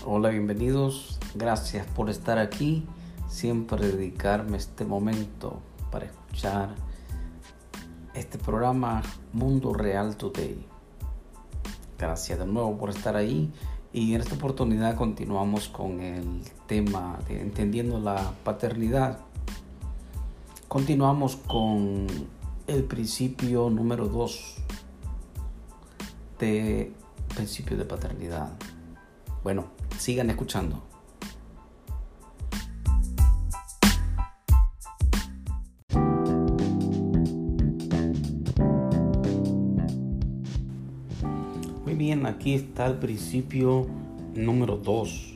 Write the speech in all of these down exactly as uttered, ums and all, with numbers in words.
Hola, bienvenidos. Gracias por estar aquí. Siempre dedicarme este momento para escuchar este programa Mundo Real Today. Gracias de nuevo por estar ahí. Y en esta oportunidad continuamos con el tema de entendiendo la paternidad. Continuamos con el principio número dos de principio de paternidad. Bueno, sigan escuchando. Muy bien, aquí está el principio número dos.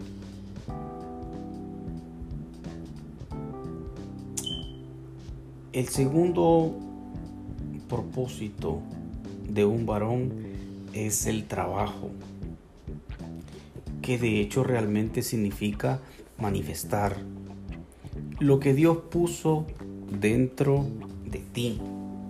El segundo propósito de un varón es el trabajo, que de hecho realmente significa manifestar lo que Dios puso dentro de ti.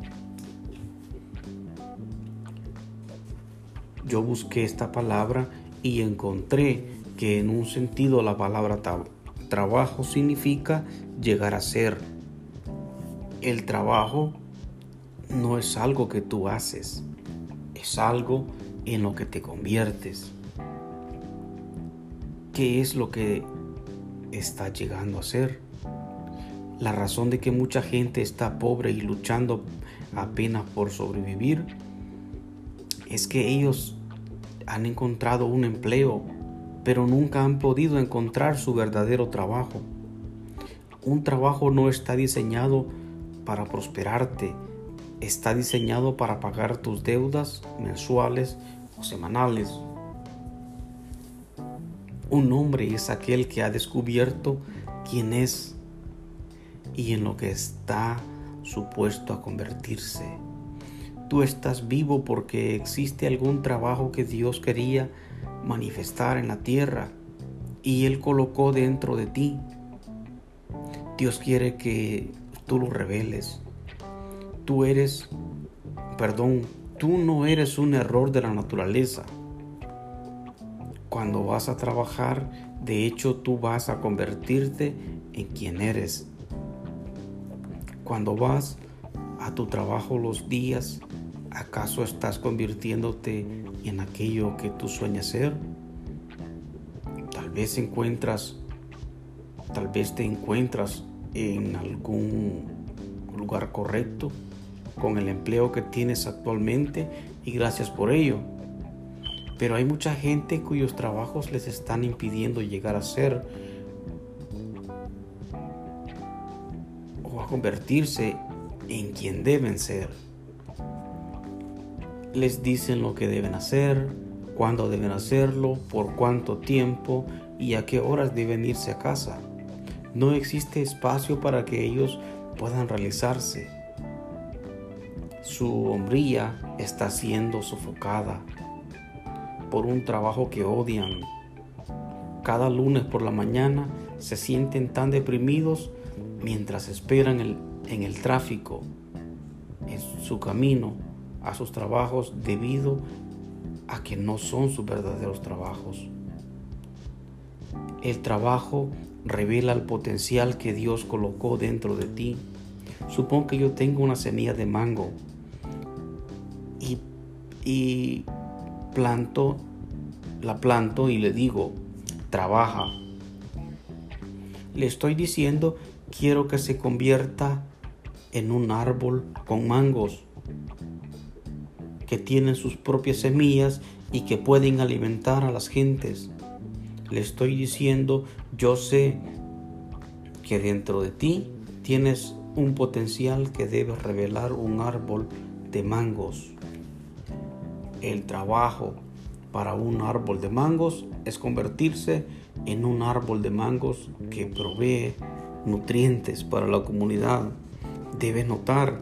Yo busqué esta palabra y encontré que en un sentido la palabra tra- trabajo significa llegar a ser. El trabajo no es algo que tú haces, es algo en lo que te conviertes. ¿Qué es lo que está llegando a ser? La razón de que mucha gente está pobre y luchando apenas por sobrevivir es que ellos han encontrado un empleo, pero nunca han podido encontrar su verdadero trabajo. Un trabajo no está diseñado para prosperarte, está diseñado para pagar tus deudas mensuales o semanales. Un hombre es aquel que ha descubierto quién es y en lo que está supuesto a convertirse. Tú estás vivo porque existe algún trabajo que Dios quería manifestar en la tierra y Él colocó dentro de ti. Dios quiere que tú lo reveles. Tú eres, perdón, tú no eres un error de la naturaleza. Cuando vas a trabajar, de hecho tú vas a convertirte en quien eres. Cuando vas a tu trabajo los días, ¿acaso estás convirtiéndote en aquello que tú sueñas ser? Tal vez encuentras, tal vez te encuentras en algún lugar correcto con el empleo que tienes actualmente y gracias por ello. Pero hay mucha gente cuyos trabajos les están impidiendo llegar a ser o a convertirse en quien deben ser. Les dicen lo que deben hacer, cuándo deben hacerlo, por cuánto tiempo y a qué horas deben irse a casa. No existe espacio para que ellos puedan realizarse. Su hombría está siendo sofocada por un trabajo que odian. Cada lunes por la mañana se sienten tan deprimidos mientras esperan el, en el tráfico, en su camino a sus trabajos debido a que no son sus verdaderos trabajos. El trabajo revela el potencial que Dios colocó dentro de ti. Supón que yo tengo una semilla de mango y, y planto, la planto y le digo, trabaja. Le estoy diciendo, quiero que se convierta en un árbol con mangos que tienen sus propias semillas y que pueden alimentar a las gentes. Le estoy diciendo, yo sé que dentro de ti tienes un potencial que debe revelar un árbol de mangos. El trabajo para un árbol de mangos es convertirse en un árbol de mangos que provee nutrientes para la comunidad. Debes notar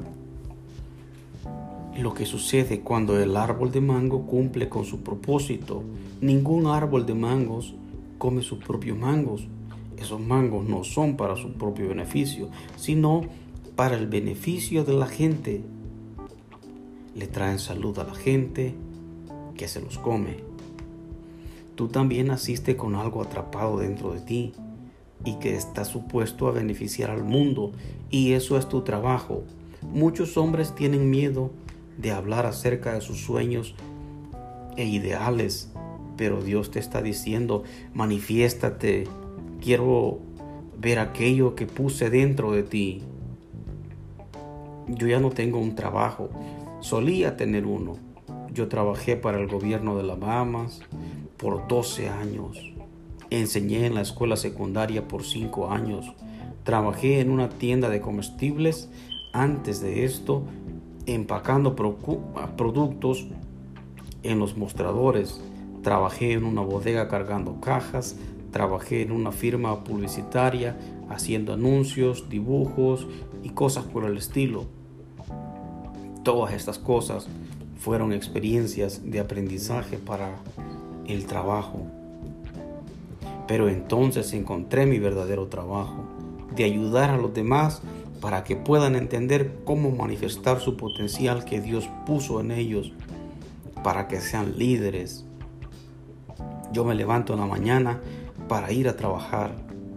lo que sucede cuando el árbol de mango cumple con su propósito. Ningún árbol de mangos come sus propios mangos. Esos mangos no son para su propio beneficio, sino para el beneficio de la gente. Le traen salud a la gente que se los come. Tú también naciste con algo atrapado dentro de ti y que está supuesto a beneficiar al mundo, y eso es tu trabajo. Muchos hombres tienen miedo de hablar acerca de sus sueños e ideales, pero Dios te está diciendo: manifiéstate, quiero ver aquello que puse dentro de ti. Yo ya no tengo un trabajo, solía tener uno. Yo trabajé para el gobierno de las Bahamas por doce años. Enseñé en la escuela secundaria por cinco años. Trabajé en una tienda de comestibles. Antes de esto, empacando productos en los mostradores. Trabajé en una bodega cargando cajas. Trabajé en una firma publicitaria haciendo anuncios, dibujos y cosas por el estilo. Todas estas cosas fueron experiencias de aprendizaje para el trabajo. Pero entonces encontré mi verdadero trabajo, de ayudar a los demás para que puedan entender cómo manifestar su potencial que Dios puso en ellos, para que sean líderes. Yo me levanto en la mañana para ir a trabajar.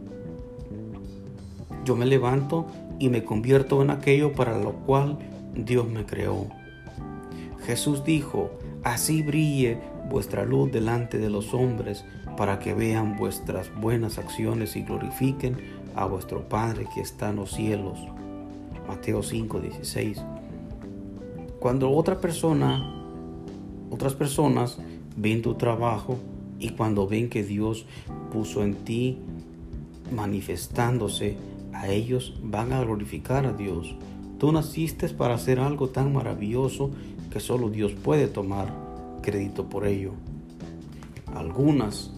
Yo me levanto y me convierto en aquello para lo cual Dios me creó. Jesús dijo: así brille vuestra luz delante de los hombres, para que vean vuestras buenas acciones y glorifiquen a vuestro Padre que está en los cielos. Mateo cinco dieciséis. Cuando otra persona, otras personas ven tu trabajo, y cuando ven que Dios puso en ti manifestándose, a ellos van a glorificar a Dios. Tú naciste para hacer algo tan maravilloso que solo Dios puede tomar crédito por ello. Algunas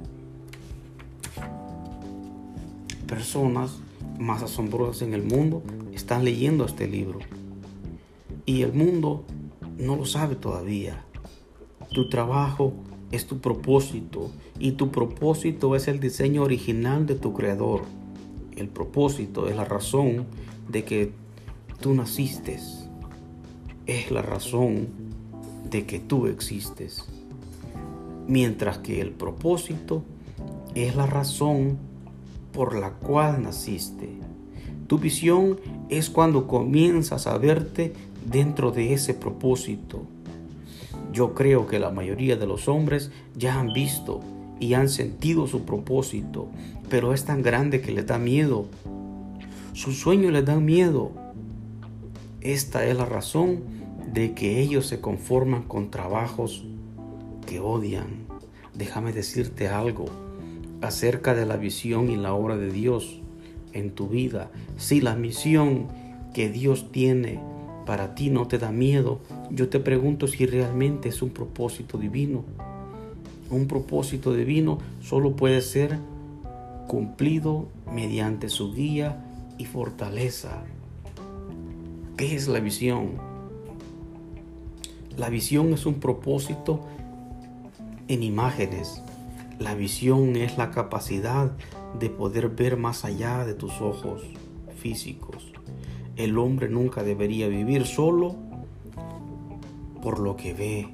personas más asombrosas en el mundo están leyendo este libro, y el mundo no lo sabe todavía. Tu trabajo es tu propósito, y tu propósito es el diseño original de tu creador. El propósito es la razón de que tú naciste, es la razón de que tú existes, mientras que el propósito es la razón por la cual naciste. Tu visión es cuando comienzas a verte dentro de ese propósito. Yo creo que la mayoría de los hombres ya han visto y han sentido su propósito, pero es tan grande que les da miedo. Sus sueños les dan miedo. Esta es la razón de que ellos se conforman con trabajos que odian. Déjame decirte algo acerca de la visión y la obra de Dios en tu vida. Si la misión que Dios tiene para ti no te da miedo, yo te pregunto si realmente es un propósito divino. Un propósito divino solo puede ser cumplido mediante su guía y fortaleza. ¿Qué es la visión? La visión es un propósito en imágenes. La visión es la capacidad de poder ver más allá de tus ojos físicos. El hombre nunca debería vivir solo por lo que ve.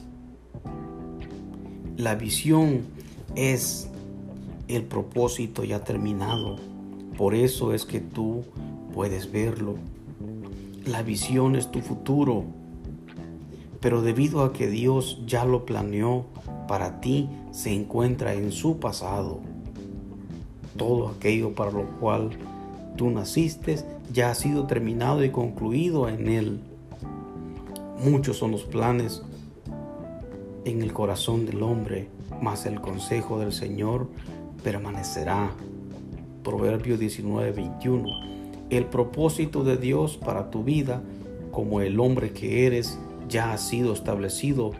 La visión es el propósito ya terminado. Por eso es que tú puedes verlo. La visión es tu futuro. Pero debido a que Dios ya lo planeó para ti, se encuentra en su pasado. Todo aquello para lo cual tú naciste ya ha sido terminado y concluido en Él. Muchos son los planes en el corazón del hombre, mas el consejo del Señor permanecerá. Proverbios diecinueve veintiuno. El propósito de Dios para tu vida, como el hombre que eres, ya ha sido establecido.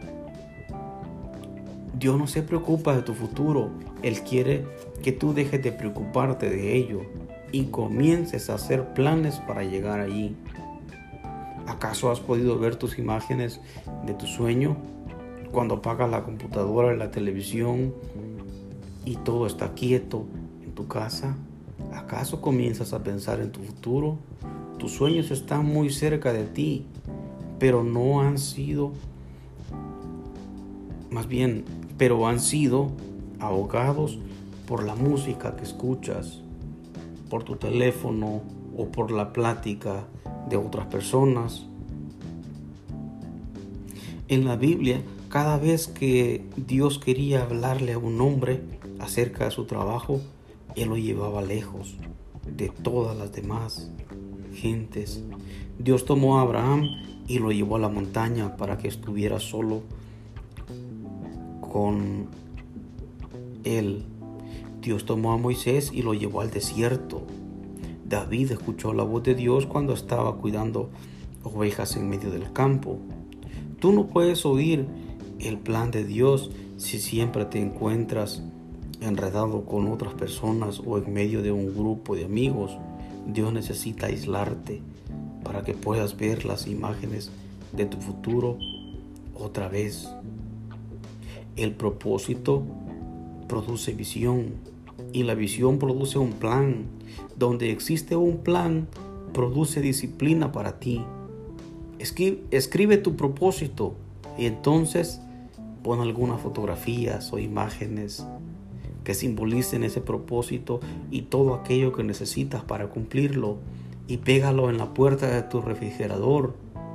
Dios no se preocupa de tu futuro. Él quiere que tú dejes de preocuparte de ello y comiences a hacer planes para llegar allí. ¿Acaso has podido ver tus imágenes de tu sueño? Cuando apagas la computadora y la televisión y todo está quieto en tu casa, ¿acaso comienzas a pensar en tu futuro? Tus sueños están muy cerca de ti, pero no han sido, más bien, pero han sido ahogados por la música que escuchas, por tu teléfono o por la plática de otras personas. En la Biblia, cada vez que Dios quería hablarle a un hombre acerca de su trabajo, Él lo llevaba lejos de todas las demás gentes. Dios tomó a Abraham y lo llevó a la montaña para que estuviera solo con él. Dios tomó a Moisés y lo llevó al desierto. David escuchó la voz de Dios cuando estaba cuidando ovejas en medio del campo. Tú no puedes oír el plan de Dios si siempre te encuentras enredado con otras personas o en medio de un grupo de amigos. Dios necesita aislarte para que puedas ver las imágenes de tu futuro otra vez. El propósito produce visión y la visión produce un plan. Donde existe un plan, produce disciplina para ti. Escribe, escribe tu propósito y entonces pon algunas fotografías o imágenes que simbolicen ese propósito y todo aquello que necesitas para cumplirlo, y pégalo en la puerta de tu refrigerador.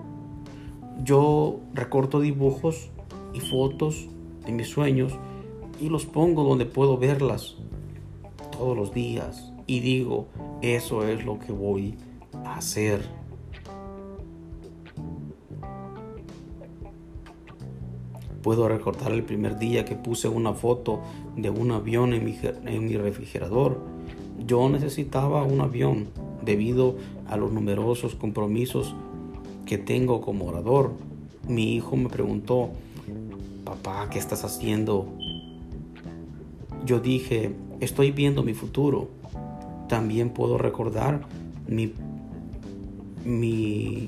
Yo recorto dibujos y fotos de mis sueños y los pongo donde puedo verlas todos los días y digo, eso es lo que voy a hacer. Puedo recordar el primer día que puse una foto de un avión en mi, en mi refrigerador. Yo necesitaba un avión debido a los numerosos compromisos que tengo como orador. Mi hijo me preguntó, papá, ¿qué estás haciendo? Yo dije, estoy viendo mi futuro. También puedo recordar mi, mi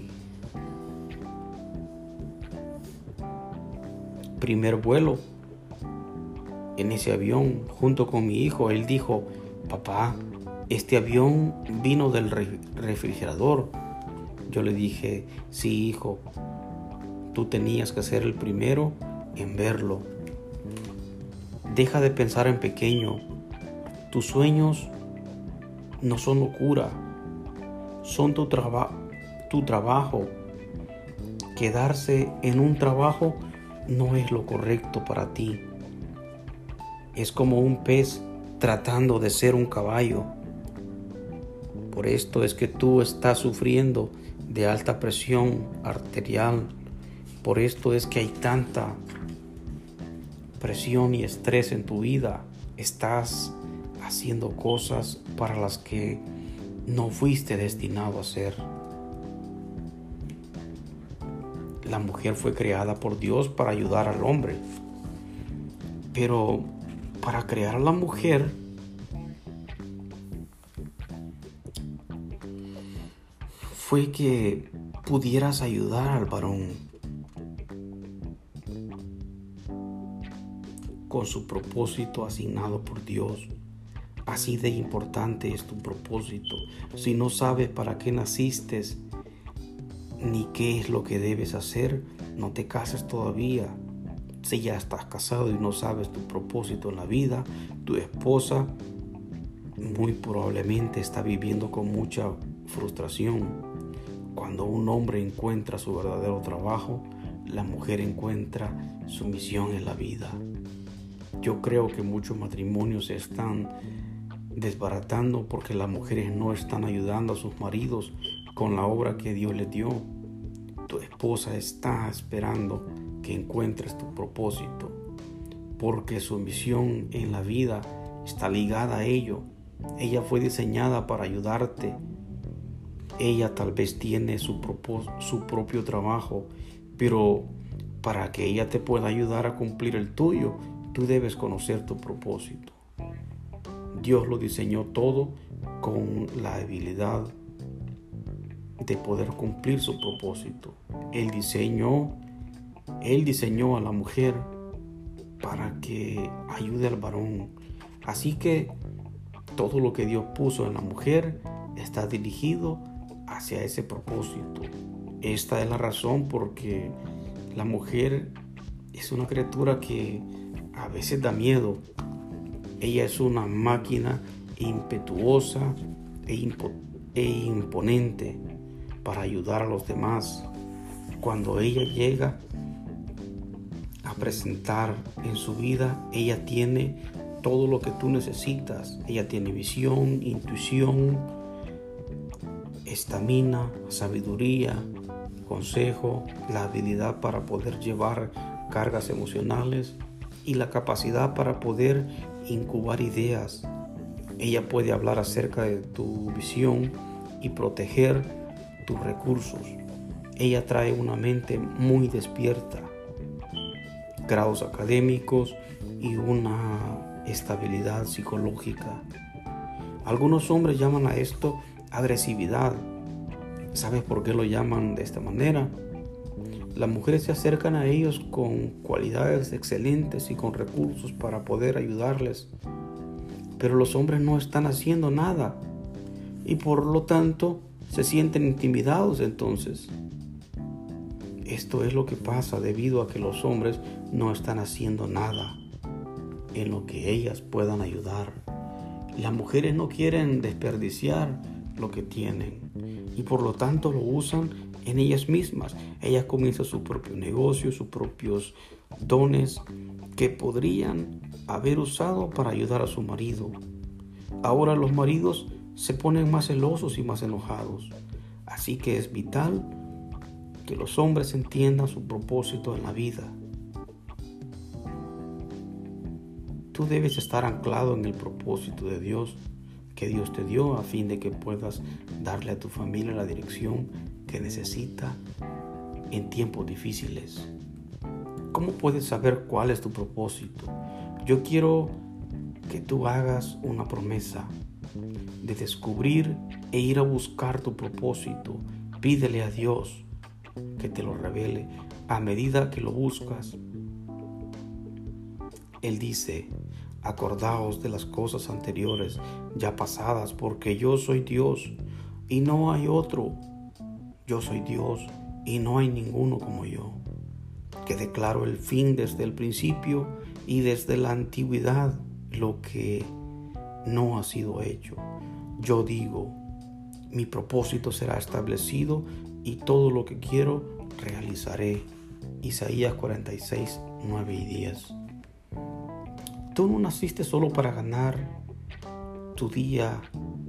primer vuelo en ese avión junto con mi hijo. Él dijo, papá, este avión vino del refrigerador. Yo le dije, sí, hijo, tú tenías que ser el primero en verlo. Deja de pensar en pequeño. Tus sueños no son locura, son tu, traba- tu trabajo. Quedarse en un trabajo no es lo correcto para ti. Es como un pez tratando de ser un caballo. Por esto es que tú estás sufriendo de alta presión arterial. Por esto es que hay tanta presión y estrés en tu vida. Estás haciendo cosas para las que no fuiste destinado a hacer. La mujer fue creada por Dios para ayudar al hombre. Pero para crear a la mujer, fue que pudieras ayudar al varón con su propósito asignado por Dios. Así de importante es tu propósito. Si no sabes para qué naciste ni qué es lo que debes hacer, no te cases todavía. Si ya estás casado y no sabes tu propósito en la vida, tu esposa muy probablemente está viviendo con mucha frustración. Cuando un hombre encuentra su verdadero trabajo, la mujer encuentra su misión en la vida. Yo creo que muchos matrimonios se están desbaratando porque las mujeres no están ayudando a sus maridos con la obra que Dios les dio. Tu esposa está esperando que encuentres tu propósito, porque su misión en la vida está ligada a ello. Ella fue diseñada para ayudarte. Ella tal vez tiene su, propós- su propio trabajo, pero para que ella te pueda ayudar a cumplir el tuyo, tú debes conocer tu propósito. Dios lo diseñó todo con la habilidad de poder cumplir su propósito. Él diseñó, Él diseñó a la mujer para que ayude al varón. Así que todo lo que Dios puso en la mujer está dirigido hacia ese propósito. Esta es la razón porque la mujer es una criatura que a veces da miedo. Ella es una máquina impetuosa e, impo- e imponente para ayudar a los demás. Cuando ella llega a presentar en su vida, ella tiene todo lo que tú necesitas. Ella tiene visión, intuición, estamina, sabiduría, consejo, la habilidad para poder llevar cargas emocionales y la capacidad para poder incubar ideas. Ella puede hablar acerca de tu visión y proteger tus recursos. Ella trae una mente muy despierta, grados académicos y una estabilidad psicológica. Algunos hombres llaman a esto agresividad. ¿Sabes por qué lo llaman de esta manera? Las mujeres se acercan a ellos con cualidades excelentes y con recursos para poder ayudarles, pero los hombres no están haciendo nada y por lo tanto se sienten intimidados. Entonces, esto es lo que pasa debido a que los hombres no están haciendo nada en lo que ellas puedan ayudar. Las mujeres no quieren desperdiciar lo que tienen y por lo tanto lo usan en ellas mismas. Ellas comienzan su propio negocio, sus propios dones que podrían haber usado para ayudar a su marido. Ahora los maridos se ponen más celosos y más enojados. Así que es vital que los hombres entiendan su propósito en la vida. Tú debes estar anclado en el propósito de Dios que Dios te dio a fin de que puedas darle a tu familia la dirección que necesita en tiempos difíciles. ¿Cómo puedes saber cuál es tu propósito? Yo quiero que tú hagas una promesa de descubrir e ir a buscar tu propósito. Pídele a Dios que te lo revele a medida que lo buscas. Él dice: acordaos de las cosas anteriores ya pasadas, porque yo soy Dios y no hay otro. Yo soy Dios y no hay ninguno como yo, que declaro el fin desde el principio y desde la antigüedad lo que no ha sido hecho. Yo digo, mi propósito será establecido y todo lo que quiero realizaré. Isaías cuarenta y seis, nueve y diez. Tú no naciste solo para ganar tu día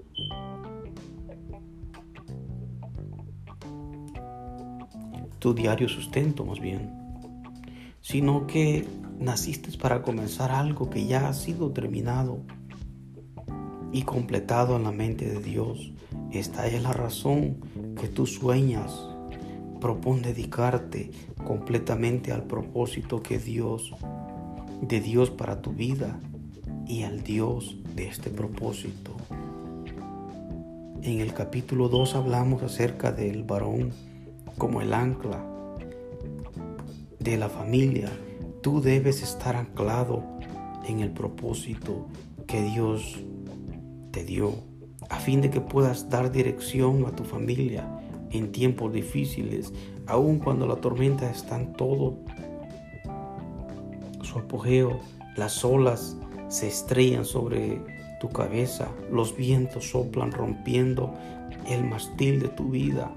tu diario sustento, más bien, sino que naciste para comenzar algo que ya ha sido terminado y completado en la mente de Dios. Esta es la razón que tú sueñas. Propón dedicarte completamente al propósito que Dios de Dios para tu vida y al Dios de este propósito. En el capítulo dos hablamos acerca del varón como el ancla de la familia. Tú debes estar anclado en el propósito que Dios te dio, a fin de que puedas dar dirección a tu familia en tiempos difíciles, aun cuando la tormenta está en todo su apogeo. Las olas se estrellan sobre tu cabeza, los vientos soplan rompiendo el mástil de tu vida.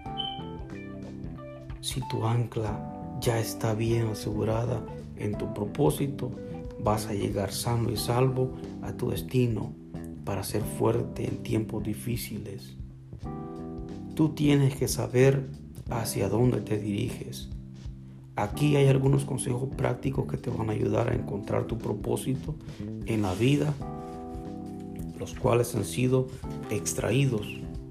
Si tu ancla ya está bien asegurada en tu propósito, vas a llegar sano y salvo a tu destino para ser fuerte en tiempos difíciles. Tú tienes que saber hacia dónde te diriges. Aquí hay algunos consejos prácticos que te van a ayudar a encontrar tu propósito en la vida, los cuales han sido extraídos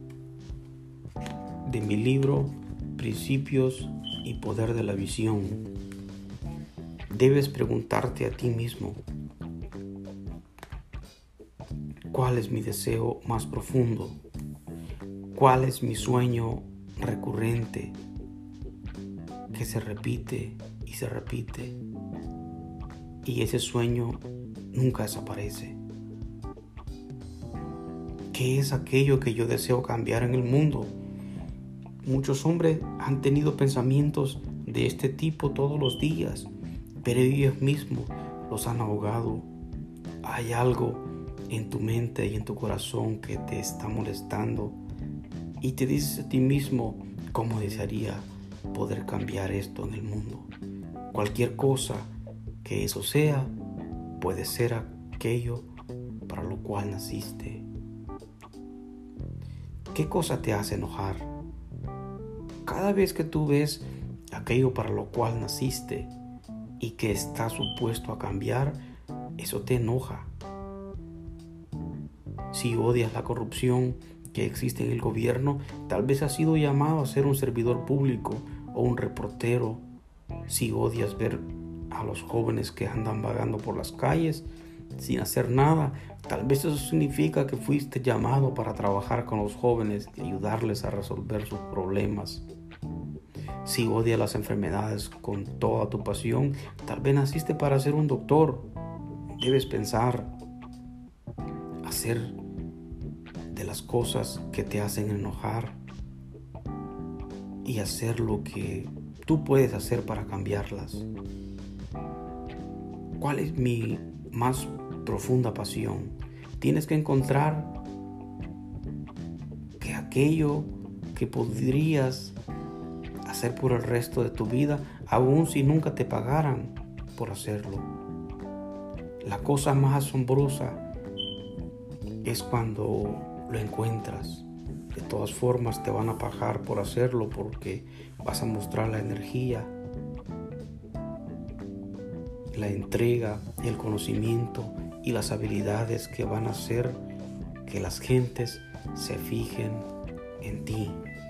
de mi libro Principios y Poder de la Visión. Debes preguntarte a ti mismo: ¿cuál es mi deseo más profundo? ¿Cuál es mi sueño recurrente que se repite y se repite y ese sueño nunca desaparece? ¿Qué es aquello que yo deseo cambiar en el mundo? Muchos hombres han tenido pensamientos de este tipo todos los días, pero ellos mismos los han ahogado hay algo en tu mente y en tu corazón que te está molestando y te dices a ti mismo cómo desearía poder cambiar esto en el mundo. Cualquier cosa que eso sea, puede ser aquello para lo cual naciste. ¿Qué cosa te hace enojar? Cada vez que tú ves aquello para lo cual naciste y que está supuesto a cambiar, eso te enoja. Si odias la corrupción que existe en el gobierno, tal vez has sido llamado a ser un servidor público o un reportero. Si odias ver a los jóvenes que andan vagando por las calles sin hacer nada, tal vez eso significa que fuiste llamado para trabajar con los jóvenes y ayudarles a resolver sus problemas. Si odias las enfermedades con toda tu pasión, tal vez naciste para ser un doctor. Debes pensar, hacer de las cosas que te hacen enojar y hacer lo que tú puedes hacer para cambiarlas. ¿Cuál es mi más profunda pasión? Tienes que encontrar que aquello que podrías hacer por el resto de tu vida, aun si nunca te pagaran por hacerlo. La cosa más asombrosa es cuando lo encuentras. De todas formas te van a pagar por hacerlo porque vas a mostrar la energía, la entrega, el conocimiento y las habilidades que van a hacer que las gentes se fijen en ti.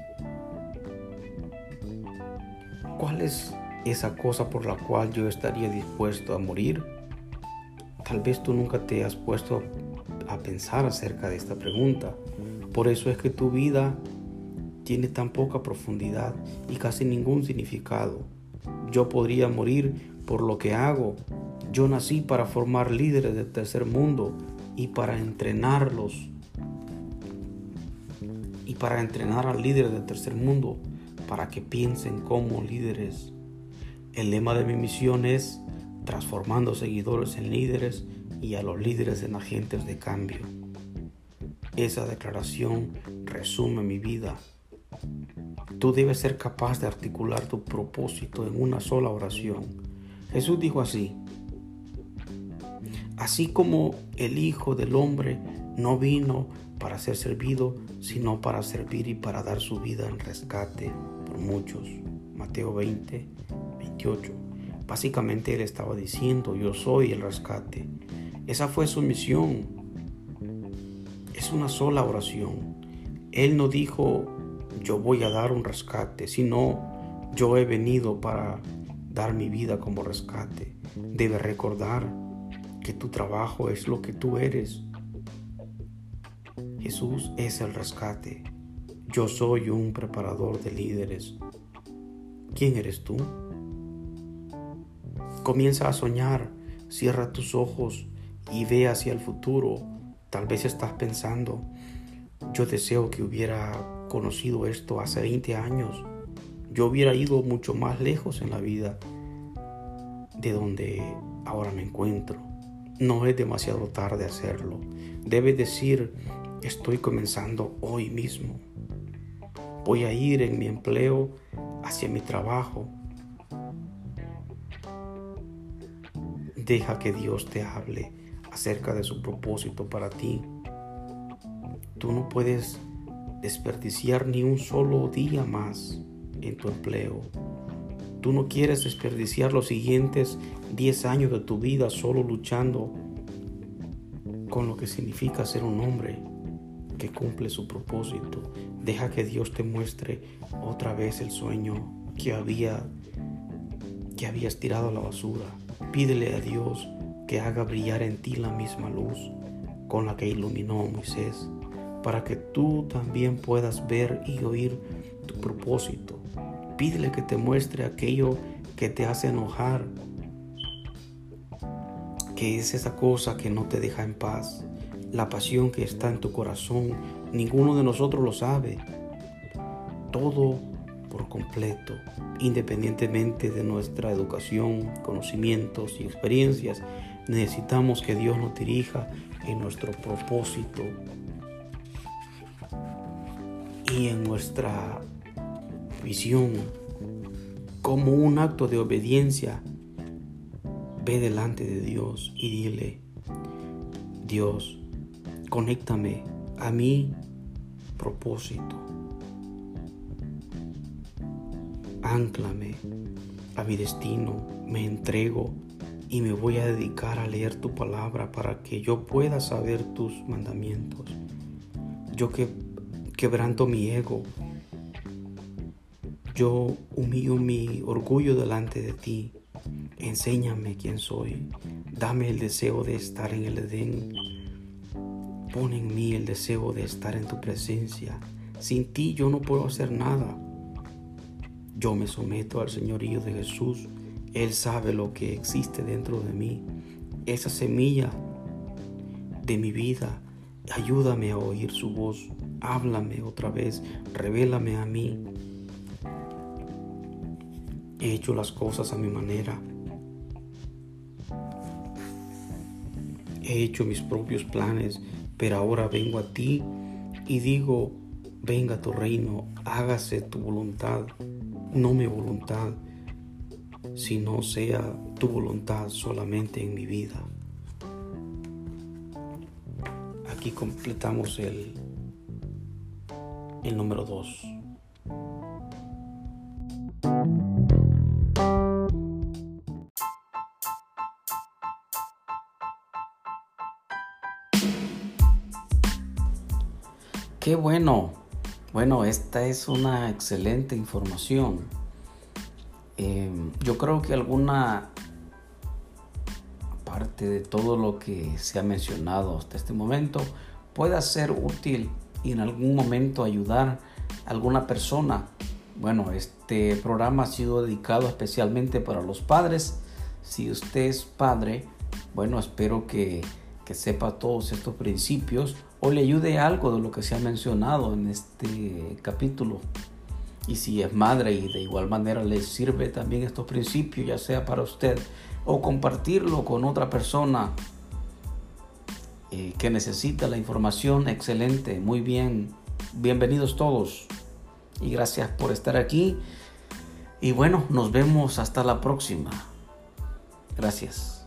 ¿Cuál es esa cosa por la cual yo estaría dispuesto a morir? Tal vez tú nunca te has puesto a pensar acerca de esta pregunta. Por eso es que tu vida tiene tan poca profundidad y casi ningún significado. Yo podría morir por lo que hago. Yo nací para formar líderes del tercer mundo y para entrenarlos. Y para entrenar a líderes del tercer mundo para que piensen como líderes. El lema de mi misión es transformando seguidores en líderes y a los líderes en agentes de cambio. Esa declaración resume mi vida. Tú debes ser capaz de articular tu propósito en una sola oración. Jesús dijo así: así como el Hijo del Hombre no vino para ser servido, sino para servir y para dar su vida en rescate por muchos. Mateo veinte, veintiocho. Básicamente él estaba diciendo: yo soy el rescate. Esa fue su misión. Es una sola oración. Él no dijo: yo voy a dar un rescate, sino: yo he venido para dar mi vida como rescate. Debes recordar que tu trabajo es lo que tú eres. Jesús es el rescate. Yo soy un preparador de líderes. ¿Quién eres tú? Comienza a soñar. Cierra tus ojos y ve hacia el futuro. Tal vez estás pensando: yo deseo que hubiera conocido esto hace veinte años. Yo hubiera ido mucho más lejos en la vida de donde ahora me encuentro. No es demasiado tarde hacerlo. Debes decir: estoy comenzando hoy mismo. Voy a ir en mi empleo hacia mi trabajo. Deja que Dios te hable acerca de su propósito para ti. Tú no puedes desperdiciar ni un solo día más en tu empleo. Tú no quieres desperdiciar los siguientes diez años de tu vida solo luchando con lo que significa ser un hombre que cumple su propósito. Deja que Dios te muestre otra vez el sueño que había que habías tirado a la basura. Pídele a Dios que haga brillar en ti la misma luz con la que iluminó a Moisés, para que tú también puedas ver y oír tu propósito. Pídele que te muestre aquello que te hace enojar, que es esa cosa que no te deja en paz. La pasión que está en tu corazón, ninguno de nosotros lo sabe. Todo por completo, independientemente de nuestra educación, conocimientos y experiencias, Necesitamos que Dios nos dirija en nuestro propósito y en nuestra visión. Como un acto de obediencia, ve delante de Dios y dile: Dios, conéctame a mi propósito. Ánclame a mi destino. Me entrego y me voy a dedicar a leer tu palabra para que yo pueda saber tus mandamientos. Yo que quebranto mi ego. Yo humillo mi orgullo delante de ti. Enséñame quién soy. Dame el deseo de estar en el Edén. Pon en mí el deseo de estar en tu presencia. Sin ti yo no puedo hacer nada. Yo me someto al señorío de Jesús. Él sabe lo que existe dentro de mí. Esa semilla de mi vida. Ayúdame a oír su voz. Háblame otra vez. Revélame a mí. He hecho las cosas a mi manera. He hecho mis propios planes, pero ahora vengo a ti y digo: venga tu reino, hágase tu voluntad, no mi voluntad, sino sea tu voluntad solamente en mi vida. Aquí completamos el, el número dos. Qué bueno. Bueno, esta es una excelente información. Eh, yo creo que alguna parte de todo lo que se ha mencionado hasta este momento pueda ser útil y en algún momento ayudar a alguna persona. Bueno, este programa ha sido dedicado especialmente para los padres. Si usted es padre, bueno, espero que, que sepa todos estos principios o le ayude algo de lo que se ha mencionado en este capítulo. Y si es madre y de igual manera le sirve también estos principios, ya sea para usted o compartirlo con otra persona eh, que necesita la información, excelente, muy bien. Bienvenidos todos y gracias por estar aquí. Y bueno, nos vemos hasta la próxima. Gracias.